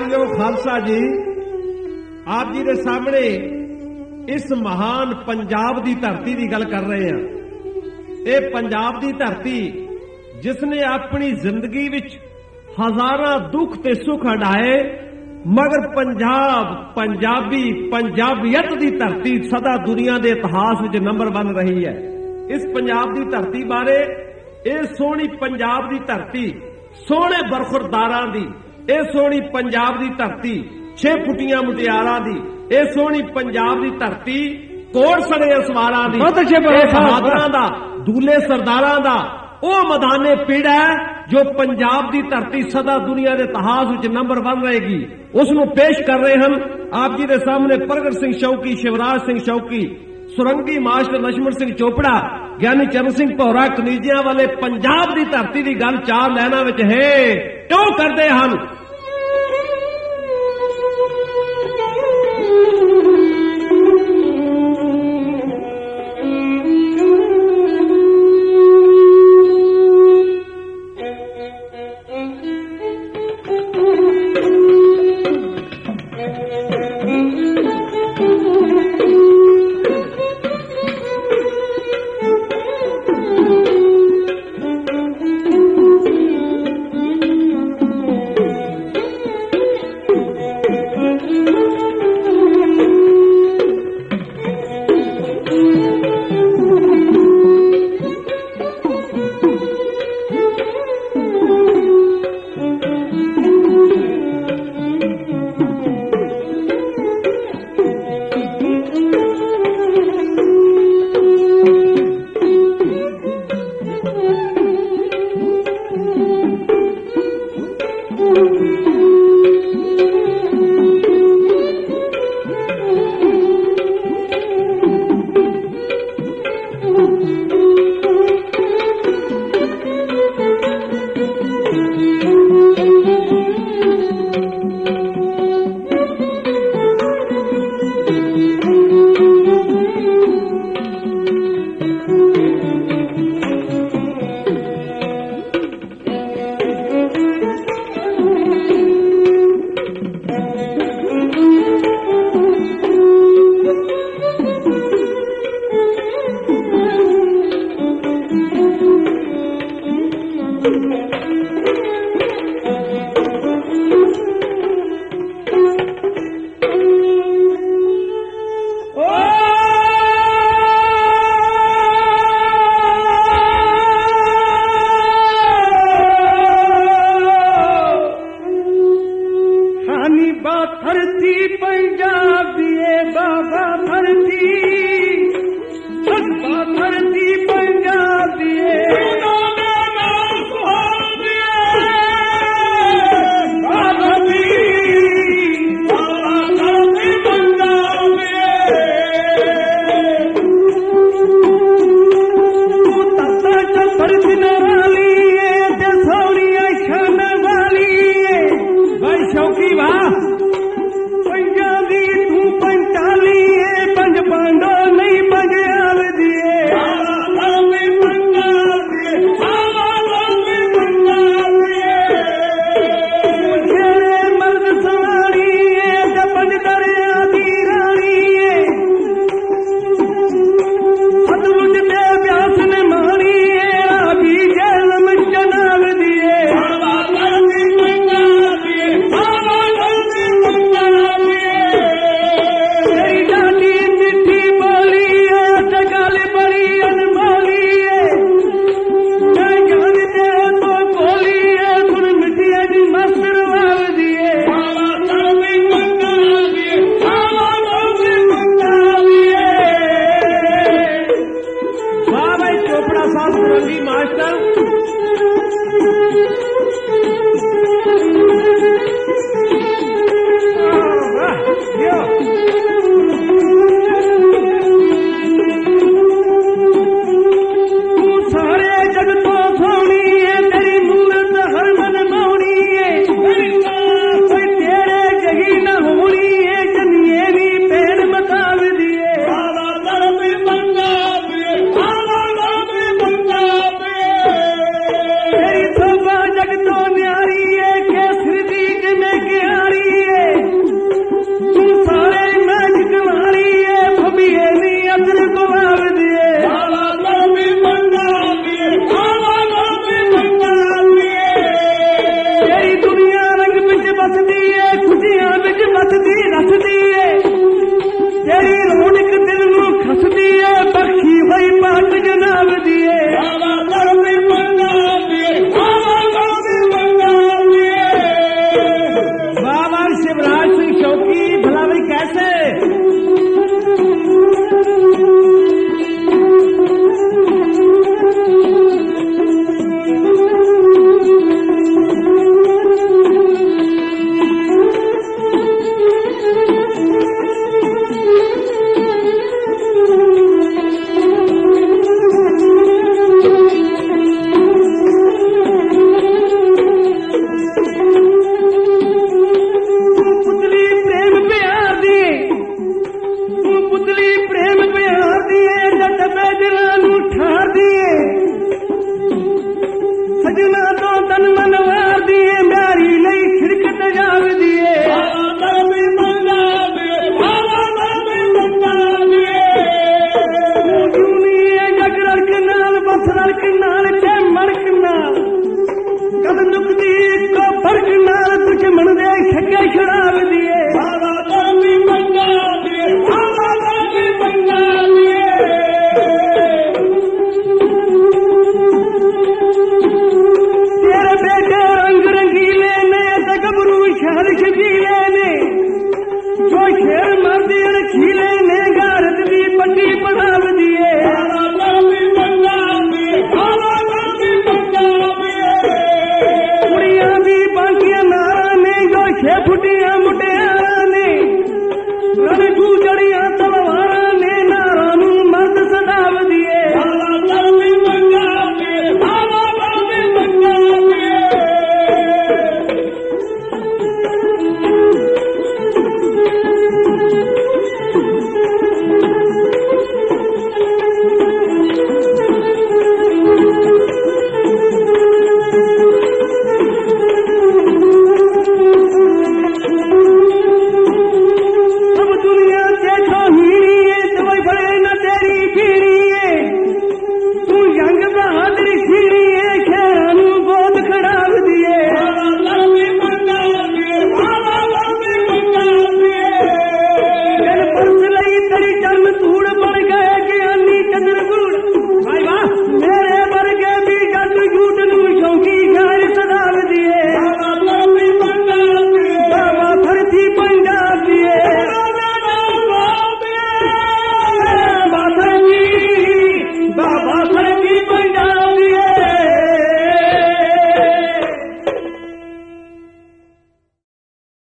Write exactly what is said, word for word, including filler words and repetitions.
सत्कारयोग खालसा जी, आप जी के सामने इस महान पंजाब की धरती की गल कर रहे हैं। ये पंजाब की धरती जिसने अपनी जिंदगी विच हजारां दुख ते सुख हटाए, मगर पंजाब पंजाबी पंजाबियत की धरती सदा दुनिया के इतिहास विच नंबर वन रही है। इस पंजाब की धरती बारे, ये सोहनी पंजाब की धरती सोहने बरखुरदारां दी, ये सोहनी पंजाब की धरती छे फुटियां मुटियारां दी, ये सोहनी पंजाब की धरती कोट सड़े असवारां दी, बहादुरां दा, दूले सरदारां दा ओ मैदाने पीड़ है जो पंजाब की धरती सदा दुनिया के इतिहास विच नंबर वन रहेगी। उसनूं पेश कर रहे हैं आप जी के सामने प्रगट सिंह शौकी, शिवराज सिंह शौकी, सुरंगी मास्टर लक्ष्मण सिंह चोपड़ा, ज्ञानी चरण सिंह भौरा, कनीजिया वाले पंजाब की धरती की गल चार लाइनां विच है क्यों करते हैं। Yeah.